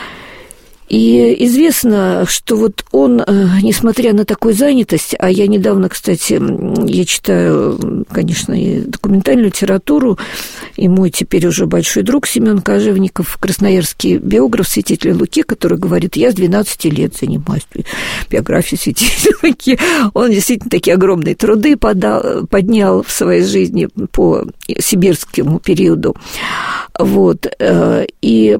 И известно, что вот он, несмотря на такую занятость, а я недавно, кстати, я читаю, конечно, и документальную литературу, и мой теперь уже большой друг Семен Кожевников, красноярский биограф святителя Луки, который говорит, я с 12 лет занимаюсь биографией святителя Луки. Он действительно такие огромные труды поднял в своей жизни по сибирскому периоду. Вот. И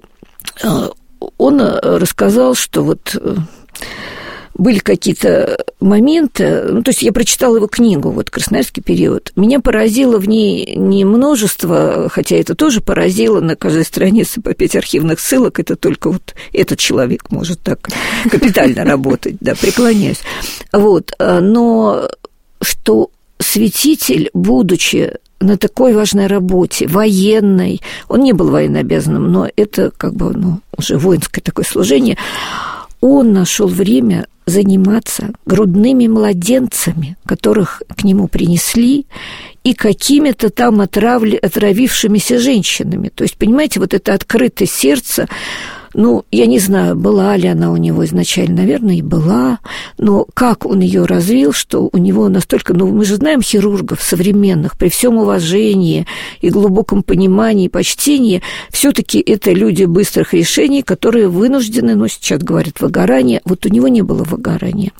он рассказал, что вот были какие-то моменты, ну, то есть я прочитала его книгу, вот «Красноярский период». Меня поразило в ней не множество, хотя это тоже поразило, на каждой странице по 5 архивных ссылок, это только вот этот человек может так капитально работать, да, преклоняюсь. Вот, но что святитель, будучи на такой важной работе, военной, он не был военнообязанным, но это как бы, ну, уже воинское такое служение, он нашел время заниматься грудными младенцами, которых к нему принесли, и какими-то там отравившимися женщинами. То есть, понимаете, вот это открытое сердце, ну, я не знаю, была ли она у него изначально, наверное, и была, но как он ее развил, что у него настолько... Ну, мы же знаем хирургов современных, при всем уважении и глубоком понимании и почтении, все-таки это люди быстрых решений, которые вынуждены, ну, сейчас говорят, выгорание. Вот у него не было выгорания.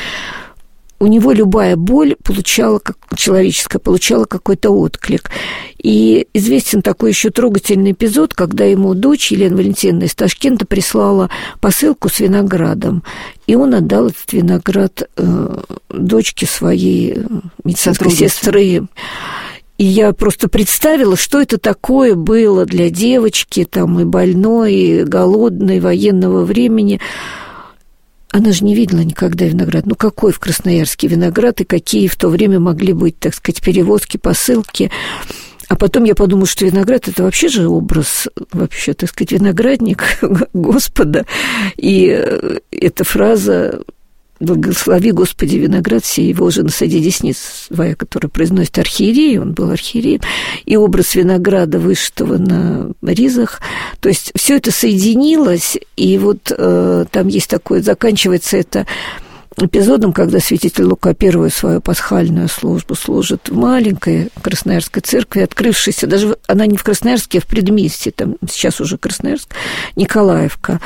У него любая боль человеческая получала какой-то отклик. И известен такой еще трогательный эпизод, когда ему дочь Елена Валентиновна из Ташкента прислала посылку с виноградом, и он отдал этот виноград дочке своей медицинской сестры. И я просто представила, что это такое было для девочки, там, и больной, и голодной, военного времени. Она же не видела никогда виноград. Ну, какой в Красноярске виноград, и какие в то время могли быть, так сказать, перевозки, посылки. А потом я подумала, что виноград – это вообще же образ, вообще, так сказать, виноградник Господа. И эта фраза «Благослови, Господи, виноград сей, его же насади десниц своя», которую произносит архиерей, он был архиереем, и образ винограда, вышитого на ризах. То есть все это соединилось, и вот там есть такое, заканчивается это эпизодом, когда святитель Лука первую свою пасхальную службу служит в маленькой Красноярской церкви, открывшейся, даже она не в Красноярске, а в предместье, там сейчас уже Красноярск, Николаевка.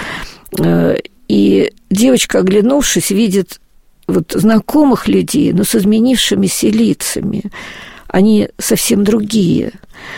И девочка, оглянувшись, видит вот знакомых людей, но с изменившимися лицами. Они совсем другие.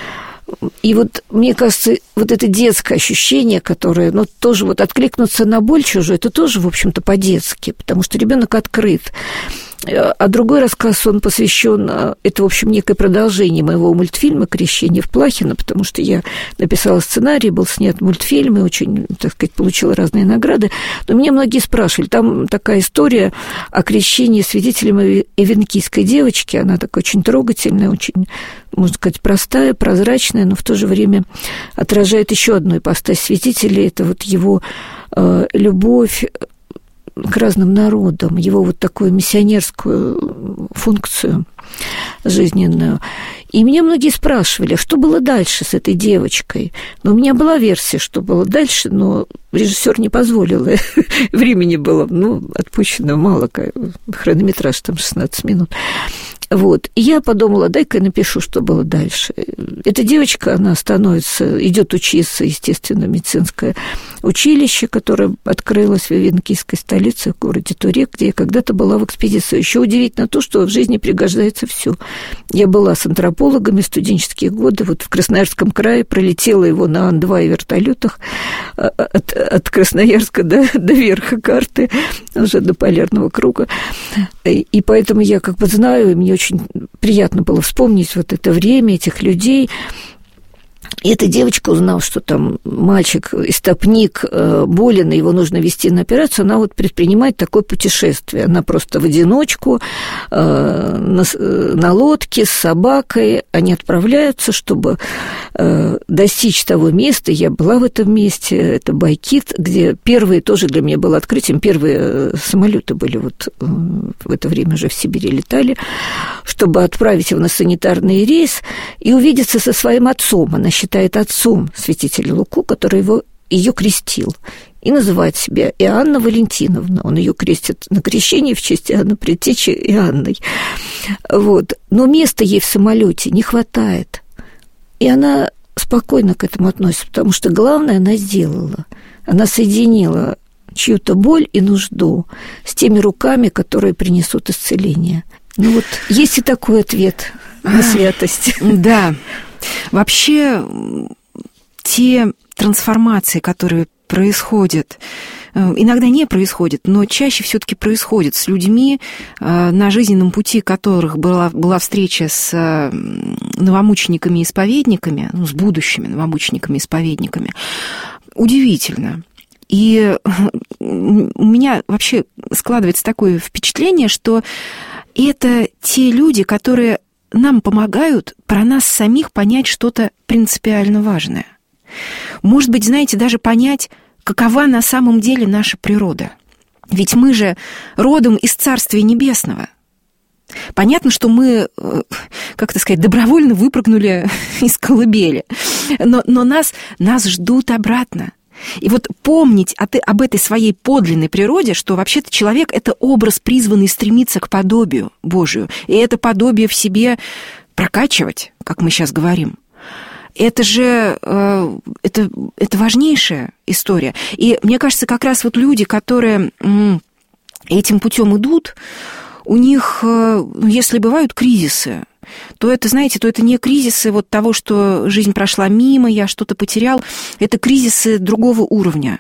И вот, мне кажется, вот это детское ощущение, которое, ну, тоже вот откликнуться на боль чужую, это тоже, в общем-то, по-детски, потому что ребенок открыт. А другой рассказ, он посвящен, это, в общем, некое продолжение моего мультфильма «Крещение в Плахино», потому что я написала сценарий, был снят мультфильм, и очень, так сказать, получила разные награды. Но меня многие спрашивали, там такая история о крещении свидетелем эвенкийской девочки, она такая очень трогательная, очень, можно сказать, простая, прозрачная, но в то же время отражает еще одну ипостась святителя, это вот его любовь к разным народам, его вот такую миссионерскую функцию жизненную. И меня многие спрашивали, что было дальше с этой девочкой. Но у меня была версия, что было дальше, но режиссер не позволил. Времени было, отпущено мало, хронометраж там 16 минут. Вот. И я подумала, дай-ка я напишу, что было дальше. Эта девочка, она идет учиться, естественно, в медицинское училище, которое открылось в венкийской столице, в городе Туре, где я когда-то была в экспедиции. Еще удивительно то, что в жизни пригождается все. Я была с антропологами в студенческие годы, вот в Красноярском крае, пролетела его на Ан-2 и вертолетах от Красноярска до верха карты, уже до полярного круга. И поэтому я знаю, и мне очень приятно было вспомнить вот это время, этих людей. И эта девочка, узнав, что там мальчик, истопник, болен, и его нужно везти на операцию, она вот предпринимает такое путешествие. Она просто в одиночку, на лодке с собакой, они отправляются, чтобы достичь того места. Я была в этом месте, это Байкит, где первые тоже для меня было открытием, первые самолеты были вот в это время уже в Сибири летали, чтобы отправить его на санитарный рейс и увидеться со своим отцом. Она считает отцом святителя Луку, который ее крестил, и называет себя Иоанна Валентиновна. Он ее крестит на крещение в честь Иоанна Предтечи Иоанной. Вот. Но места ей в самолете не хватает. И она спокойно к этому относится, потому что главное она сделала. Она соединила чью-то боль и нужду с теми руками, которые принесут исцеление. Есть и такой ответ на святость. Да. Вообще, те трансформации, которые происходят, иногда не происходят, но чаще все-таки происходят с людьми, на жизненном пути которых была встреча с новомучениками-исповедниками, с будущими новомучениками-исповедниками. Удивительно. И у меня вообще складывается такое впечатление, что это те люди, которые нам помогают про нас самих понять что-то принципиально важное. Может быть, знаете, даже понять, какова на самом деле наша природа. Ведь мы же родом из Царствия Небесного. Понятно, что мы, добровольно выпрыгнули из колыбели, но нас ждут обратно. И вот помнить об этой своей подлинной природе, что вообще-то человек – это образ, призванный стремиться к подобию Божию, и это подобие в себе прокачивать, как мы сейчас говорим. Это же это важнейшая история. И мне кажется, как раз вот люди, которые этим путем идут, у них, если бывают кризисы, то это, знаете, не кризисы вот того, что жизнь прошла мимо, я что-то потерял, это кризисы другого уровня.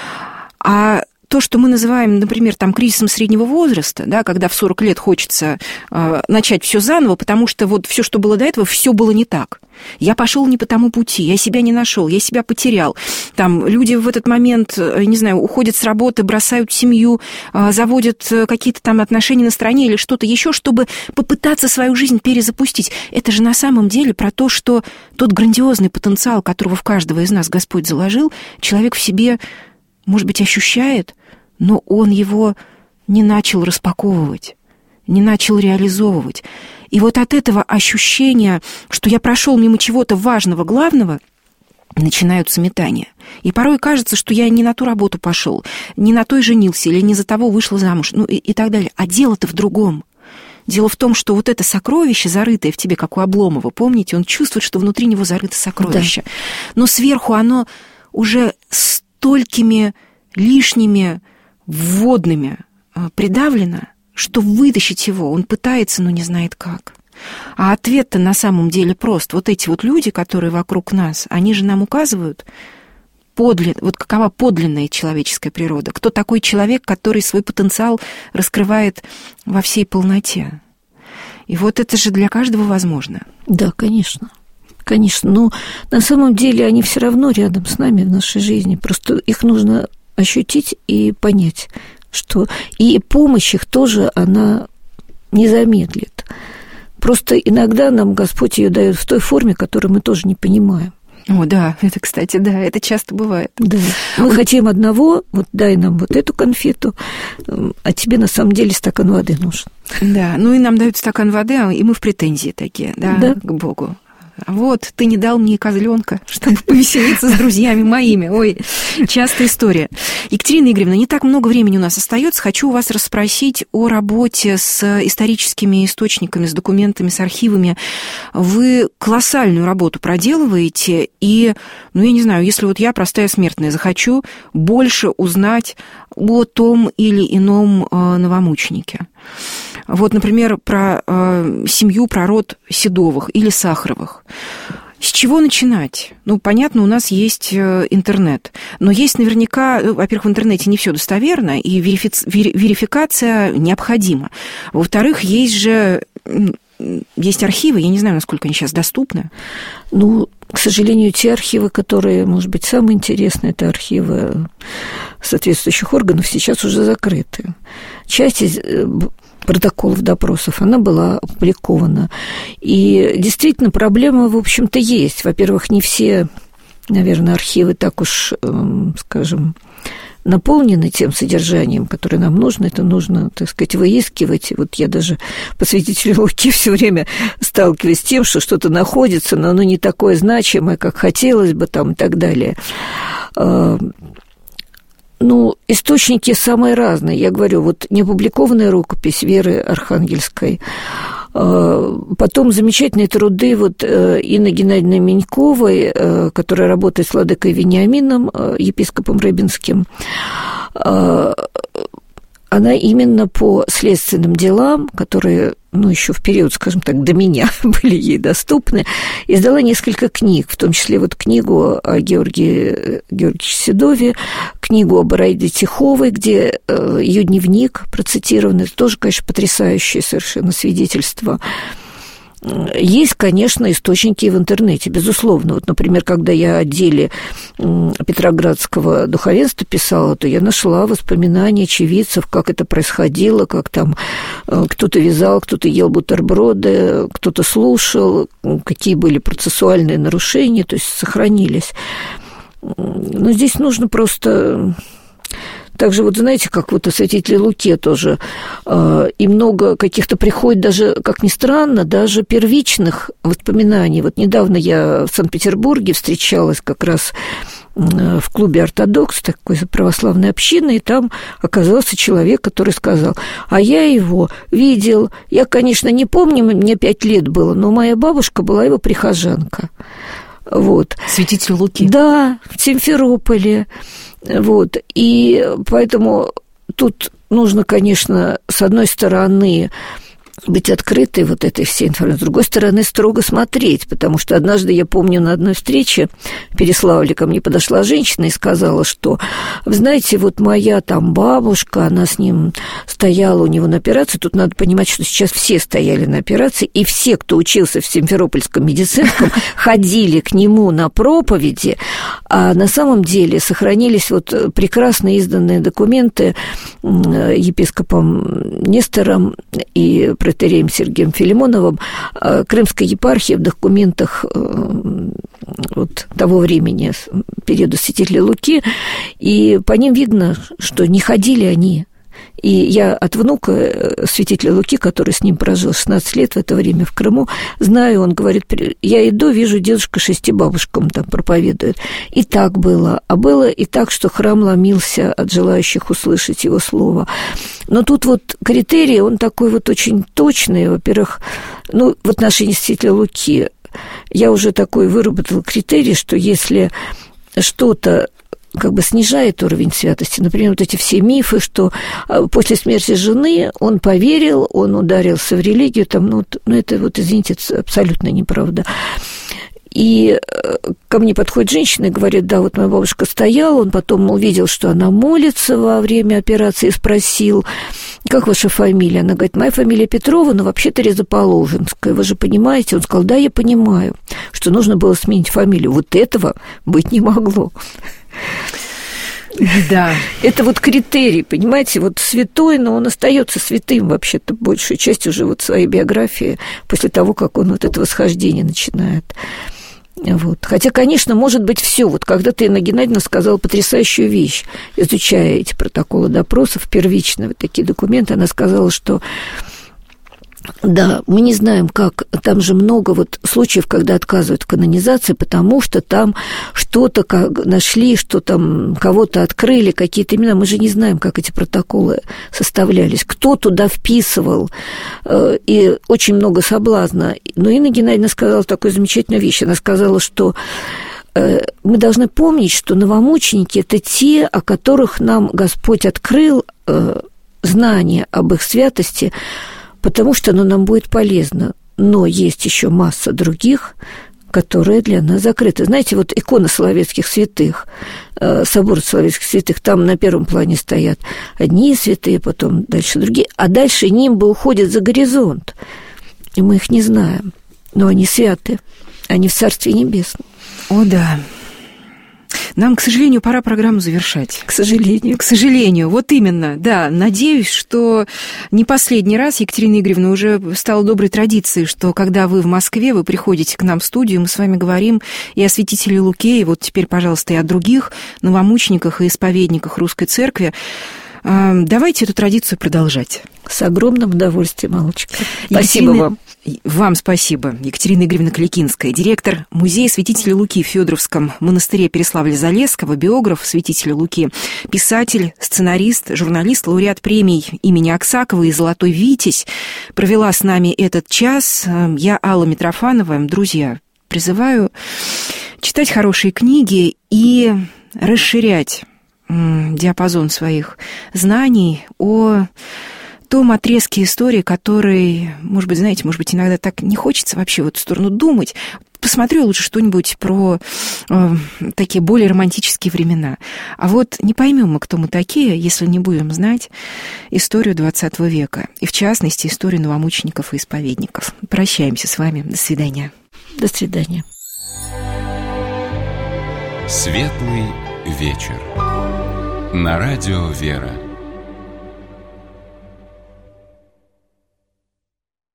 А то, что мы называем, например, кризисом среднего возраста, да, когда в 40 лет хочется начать все заново, потому что вот все, что было до этого, все было не так. Я пошел не по тому пути, я себя не нашел, я себя потерял. Люди в этот момент, не знаю, уходят с работы, бросают семью, заводят какие-то отношения на стороне или что-то еще, чтобы попытаться свою жизнь перезапустить. Это же на самом деле про то, что тот грандиозный потенциал, которого в каждого из нас Господь заложил, человек в себе, может быть, ощущает, но он его не начал распаковывать, не начал реализовывать. И вот от этого ощущения, что я прошел мимо чего-то важного, главного, начинаются метания. И порой кажется, что я не на ту работу пошел, не на той женился или не за того вышла замуж, и так далее. А дело-то в другом. Дело в том, что вот это сокровище, зарытое в тебе, как у Обломова, помните, он чувствует, что внутри него зарыто сокровище. Да. Но сверху оно уже столькими лишними вводными придавлено, что вытащить его он пытается, но не знает как. А ответ-то на самом деле прост. Вот эти вот люди, которые вокруг нас, они же нам указывают, какова подлинная человеческая природа, кто такой человек, который свой потенциал раскрывает во всей полноте. И вот это же для каждого возможно. Да, конечно. Конечно, но на самом деле они все равно рядом с нами в нашей жизни. Просто их нужно ощутить и понять, что и помощь их тоже, она не замедлит. Просто иногда нам Господь ее дает в той форме, которую мы тоже не понимаем. О, да, это, кстати, да, это часто бывает. Да. Мы хотим одного, вот дай нам вот эту конфету, а тебе на самом деле стакан воды нужен. Да, ну и нам дают стакан воды, и мы в претензии такие, да. К Богу. Вот, ты не дал мне козленка, чтобы повеселиться с друзьями моими. Ой, частая история. Екатерина Игоревна, не так много времени у нас остается. Хочу у вас расспросить о работе с историческими источниками, с документами, с архивами. Вы колоссальную работу проделываете, и, ну, я не знаю, если вот я, простая смертная, захочу больше узнать о том или ином новомученике. Вот, например, про семью, про род Седовых или Сахаровых. С чего начинать? Ну, понятно, у нас есть интернет, но есть наверняка, во-первых, в интернете не все достоверно, и верификация необходима. Во-вторых, есть архивы, я не знаю, насколько они сейчас доступны. Ну, к сожалению, те архивы, которые, может быть, самые интересные, это архивы соответствующих органов, сейчас уже закрыты. Часть из протоколов допросов, она была опубликована. И действительно, проблема, в общем-то, есть. Во-первых, не все, наверное, архивы так уж, скажем, наполнены тем содержанием, которое нам нужно. Это нужно, так сказать, выискивать. И вот я даже по свидетелю Луки все время сталкиваюсь с тем, что что-то находится, но оно не такое значимое, как хотелось бы, там, и так далее. Ну, источники самые разные. Я говорю, вот неопубликованная рукопись Веры Архангельской, потом замечательные труды вот Инны Геннадьевны Меньковой, которая работает с владыкой Вениамином, епископом Рыбинским. Она именно по следственным делам, которые, ну, еще в период, скажем так, до меня были ей доступны, издала несколько книг, в том числе вот книгу о Георгии Георгиевиче Седове, книгу об Ираиде Тиховой, где ее дневник процитирован. Это тоже, конечно, потрясающее совершенно свидетельство. Есть, конечно, источники в интернете, безусловно. Вот, например, когда я о деле петроградского духовенства писала, то я нашла воспоминания очевидцев, как это происходило, как там кто-то вязал, кто-то ел бутерброды, кто-то слушал, какие были процессуальные нарушения, то есть сохранились. Но здесь нужно просто... Также, вот знаете, как вот о святителе Луке тоже, и много каких-то приходит даже, как ни странно, даже первичных воспоминаний. Вот недавно я в Санкт-Петербурге встречалась как раз в клубе «Ортодокс», такой православной общины, и там оказался человек, который сказал: а я его видел, я, конечно, не помню, мне 5 лет было, но моя бабушка была его прихожанка. Вот. Святитель Луки. Да, в Симферополе. Вот. И поэтому тут нужно, конечно, с одной стороны, быть открытой вот этой всей информацией, с другой стороны, строго смотреть, потому что однажды, я помню, на одной встрече в Переславле ко мне подошла женщина и сказала, что, вы знаете, вот моя там бабушка, она с ним стояла у него на операции, тут надо понимать, что сейчас все стояли на операции, и все, кто учился в Симферопольском медицинском, ходили к нему на проповеди, а на самом деле сохранились вот прекрасно изданные документы епископом Нестором и протереем Сергеем Филимоновым Крымской епархии в документах вот того времени, периода святителя Луки, и по ним видно, что не ходили они. И я от внука святителя Луки, который с ним прожил 16 лет в это время в Крыму, знаю, он говорит: я иду, вижу, дедушка 6 бабушкам там проповедует. И так было. А было и так, что храм ломился от желающих услышать его слово. Но тут вот критерий, он такой вот очень точный. Во-первых, ну, в отношении святителя Луки я уже такой выработала критерий, что если что-то как бы снижает уровень святости. Например, вот эти все мифы, что после смерти жены он поверил, он ударился в религию, там, ну это вот, извините, это абсолютно неправда. И ко мне подходит женщина и говорит: да, вот моя бабушка стояла, он потом увидел, что она молится во время операции, и спросил: как ваша фамилия? Она говорит: моя фамилия Петрова, но вообще-то Резоположенская. Вы же понимаете? Он сказал: да, я понимаю, что нужно было сменить фамилию. Вот этого быть не могло. Да. Это вот критерий, понимаете, вот святой, но он остается святым вообще-то большую часть уже вот своей биографии после того, как он вот это восхождение начинает. Вот. Хотя, конечно, может быть, все. Вот когда-то Инна Геннадьевна сказала потрясающую вещь, изучая эти протоколы допросов, первичные вот такие документы, она сказала, что да, мы не знаем, как, там же много вот случаев, когда отказывают в канонизации, потому что там что-то нашли, что там кого-то открыли, какие-то имена. Мы же не знаем, как эти протоколы составлялись, кто туда вписывал, и очень много соблазна. Но Инна Геннадьевна сказала такую замечательную вещь. Она сказала, что мы должны помнить, что новомученики – это те, о которых нам Господь открыл знание об их святости, потому что оно нам будет полезно. Но есть еще масса других, которые для нас закрыты. Знаете, вот икона Соловецких святых, собор Соловецких святых, там на первом плане стоят одни святые, потом дальше другие, а дальше нимбы уходят за горизонт, и мы их не знаем, но они святы, они в Царстве Небесном. О, да. Нам, к сожалению, пора программу завершать. К сожалению. К сожалению, вот именно, да. Надеюсь, что не последний раз, Екатерина Игоревна, уже стала доброй традицией, что когда вы в Москве, вы приходите к нам в студию, мы с вами говорим и о святителе Луке, и вот теперь, пожалуйста, и о других новомучениках и исповедниках Русской Церкви. Давайте эту традицию продолжать. С огромным удовольствием, Аллочка. Спасибо вам. Вам спасибо. Екатерина Игоревна Клякинская, директор музея святителя Луки в Фёдоровском монастыре Переславля-Залесского, биограф святителя Луки, писатель, сценарист, журналист, лауреат премий имени Аксакова и «Золотой Витязь», провела с нами этот час. Я Алла Митрофанова. Друзья, призываю читать хорошие книги и расширять диапазон своих знаний о том отрезке истории, который, может быть, знаете, может быть, иногда так не хочется вообще в эту сторону думать. Посмотрю лучше что-нибудь про такие более романтические времена. А вот не поймем мы, кто мы такие, если не будем знать историю XX века, и в частности историю новомучеников и исповедников. Прощаемся с вами. До свидания. До свидания. Светлый вечер. На радио «Вера».